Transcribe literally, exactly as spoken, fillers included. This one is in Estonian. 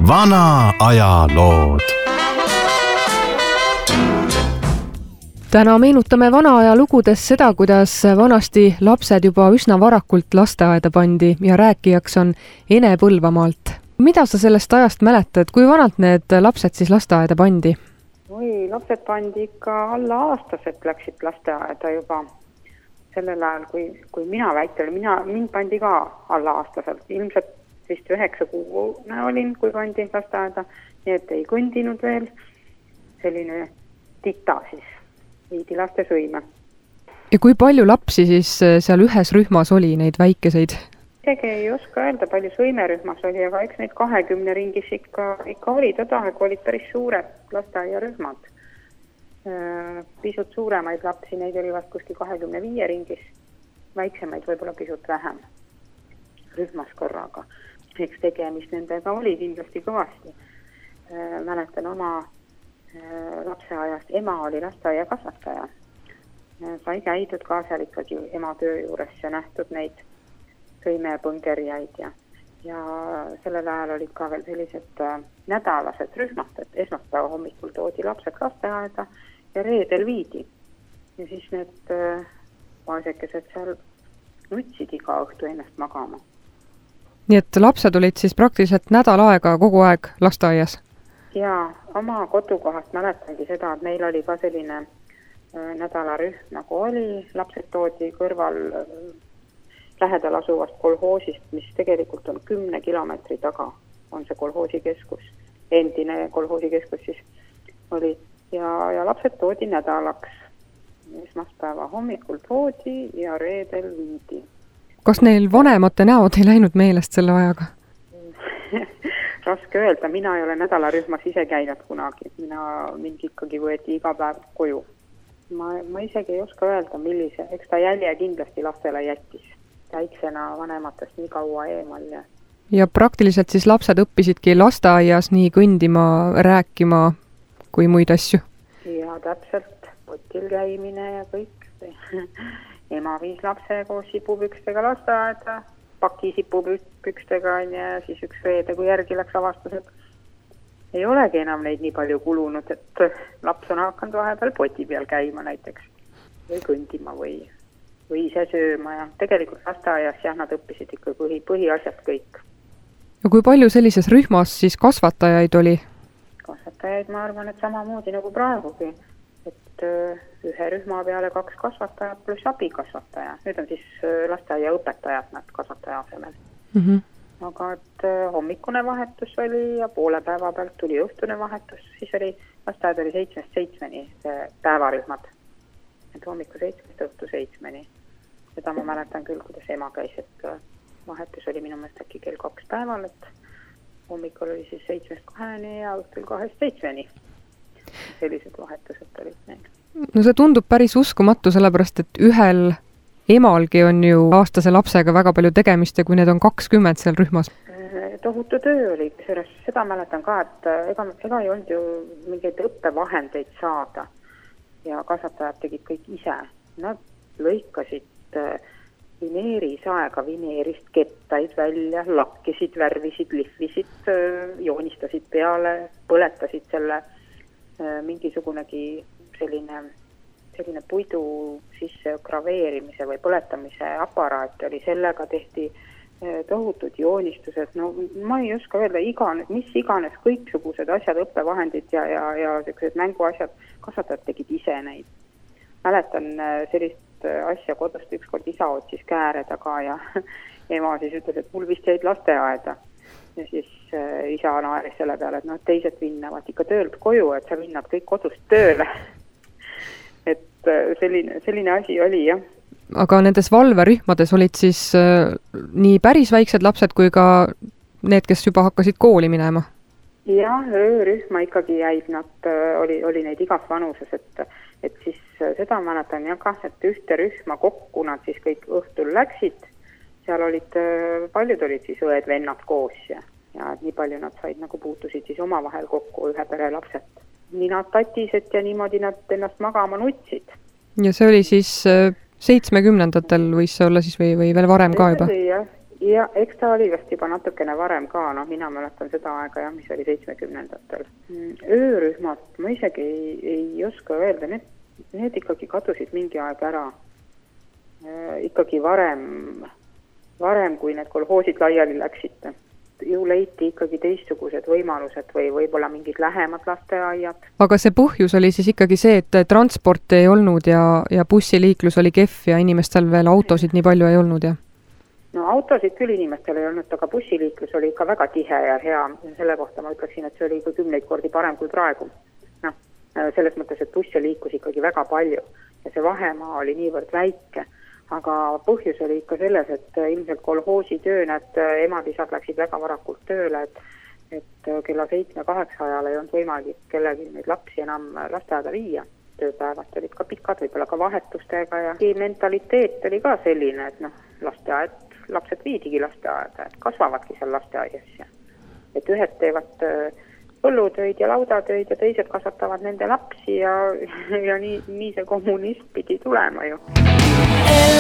Vana aja lood. Täna meenutame vana aja lugudes seda, kuidas vanasti lapsed juba üsna varakult lasteaeda pandi ja rääkijaks on Ene Põlvamaalt. Mida sa sellest ajast mäletad, kui vanalt need lapsed siis lasteaeda pandi? Oi, lapsed pandi ikka alla aastaselt läksid lasteaeda juba. Sellel ajal, kui, kui mina väike olin, mina, mind pandi ka alla aastaselt. Ilmselt vist üheksa kuune olin, kui pandi lasteaeda, nii et ei kõndinud veel. Selline tita siis viidi laste sõime. Ja kui palju lapsi siis seal ühes rühmas oli, neid väikeseid? Isegi ei oska öelda, palju sõimerühmas oli, aga eks neid kahekümne ringis ikka, ikka oli. Täda aeg olid päris suured lasteaiarühmad. Pisut suuremaid lapsi, neid oli vast kuskil kahekümne viie ringis. Väiksemaid võib-olla pisut vähem rühmas korraga. Eks tegemist nendega oli kindlasti kõvasti. Mäletan oma lapseajast, ema oli lasteaia kasvataja. Sai käidud ka seal ikkagi ema töö juures ja nähtud neid sõimepõngerjaid ja, ja sellel ajal olid ka veel sellised äh, nädalased rühmad, et esmaspäeva hommikul toodi lapsed lasteaeda ja reedel viidi. Ja siis need äh, vaesekesed seal nutsid iga õhtu ennast magama. Nii et lapsed olid siis praktiliselt nädal aega kogu aeg lasteaias? Ja oma kodukohast mäletangi seda, et meil oli ka selline äh, nädalarühm nagu oli. Lapsed toodi kõrval äh, lähedal asuvast kolhoosist, mis tegelikult on kümne kilomeetri taga, on see kolhoosikeskus. Endine kolhoosikeskus siis oli. Ja, ja lapsed toodi nädalaks. Esmaspäeva hommikul toodi ja reedel viidi. Kas neil vanemate näod ei läinud meelest selle ajaga? Raske öelda, mina ei ole nädalarühmas ise käinud kunagi. Mina mind ikkagi võeti iga päev koju. Ma, ma isegi ei oska öelda, millise. Eks ta jälje kindlasti lastele jättis. Väiksena vanematest nii kaua eemal. Ja... ja praktiliselt siis lapsed õppisidki lasteaias nii kõndima, rääkima kui muid asju? Ja täpselt, potil käimine ja kõik. Ema viis lapse koos sipupükstega lasteaeda, paki sipupükstega ja siis üks reede, kui järgi läks avastus, et ei olegi enam neid nii palju kulunud, et laps on hakanud vahepeal poti peal käima näiteks või kõndima või või ise sööma ja tegelikult lasteaias jah, nad õppisid ikka põhi, põhiasjad kõik. Ja kui palju sellises rühmas siis kasvatajaid oli? Kasvatajaid ma arvan, et samamoodi nagu praegugi, et ühe rühma peale kaks kasvatajat pluss abikasvataja. Nüüd on siis lasteaia õpetajad nad kasvataja asemel. Mm-hmm. Aga et hommikune vahetus oli ja poole päeva pealt tuli õhtune vahetus, siis oli lasteaed oli seitsmest seitsmeni päevarühmad. Et hommiku seitsmest õhtu seitsmeni. Seda ma mäletan küll, kuidas ema käis, et vahetus oli minu mõelest äkki kell kaks päeval, et hommikul oli siis seitsmest kaheni ja õhtul kahest seitsmeni. Sellised vahetused olid neil. No see tundub päris uskumatu, sellepärast, et ühel emalgi on ju aastase lapsega väga palju tegemist ja kui need on kakskümmend seal rühmas. Tohutu töö oli, seda mäletan ka, et ega, ega ei olnud ju mingeid õppevahendeid saada. Ja kasvatajad tegid kõik ise. Nad lõikasid vineerisaega vineerist kettaid välja, lakkisid, värvisid, lihvisid, joonistasid peale, põletasid selle mingisugunegi selline, selline puidu sisse graveerimise või põletamise aparaat oli. Sellega tehti tohutud joonistused. No ma ei oska öelda, igane, mis iganes kõiksugused asjad, õppevahendid ja, ja, ja sellised mänguasjad, kasvatajad tegid ise neid. Mäletan sellist asja kodust ükskord isa otsis kääre taga ja ema siis ütles, et mul vist jäid lasteaeda. Ja siis isa naeris selle peale, et noh, teised vinnavad ikka töölt koju, et sa vinnad kõik kodust tööle. Et selline, selline asi oli, jah. Aga nendes valverühmades olid siis äh, nii päris väiksed lapsed kui ka need, kes juba hakkasid kooli minema? Jah, öörühma ikkagi jäid nad, oli, oli neid igas vanuses, et, et siis seda mäletan jah, et ühte rühma kokku nad siis kõik õhtul läksid. Seal olid, paljud olid siis õed-vennad koos ja, ja nii palju nad said nagu puutusid siis omavahel kokku ühe pere lapsed. Nii nad tatised ja niimoodi nad ennast magama nutsid. Ja see oli siis... Äh... seitsmekümnendatel võis see olla siis või, või veel varem ka juba? ja eks ta oli vast juba natukene varem ka, noh mina mäletan seda aega jah, mis oli seitsmekümnendatel. Öörühmad, ma isegi ei, ei oska öelda, need, need ikkagi kadusid mingi aeg ära. Ikkagi varem, varem kui need kolhoosid laiali läksid. Ju leiti ikkagi teistsugused võimalused või võib-olla mingid lähemad lasteaiad. Aga see põhjus oli siis ikkagi see, et transport ei olnud ja, ja bussiliiklus oli kehv ja inimestel veel autosid nii palju ei olnud, jah? No autosid küll inimestel ei olnud, aga bussiliiklus oli ikka väga tihe ja hea. Selle kohta ma ütleksin, et see oli ikka kümneid kordi parem kui praegu. No, selles mõttes, et busse liikus ikkagi väga palju ja see vahemaa oli niivõrd väike. Aga põhjus oli ikka selles, et ilmselt kolhoosi töö, need emad-isad läksid väga varakult tööle, et, et kella seitsme-kaheksa ajal ei olnud võimalik kellegi neid lapsi enam lasteaeda viia. Tööpäevad olid ka pikad, võib-olla ka vahetustega ja mentaliteet oli ka selline, et noh, lasteaed, lapsed viidigi lasteaeda, et kasvavadki seal lasteaias. Et ühed teevad põllutöid ja laudatöid ja teised kasvatavad nende lapsi ja, ja nii, nii see kommunism pidi tulema ju.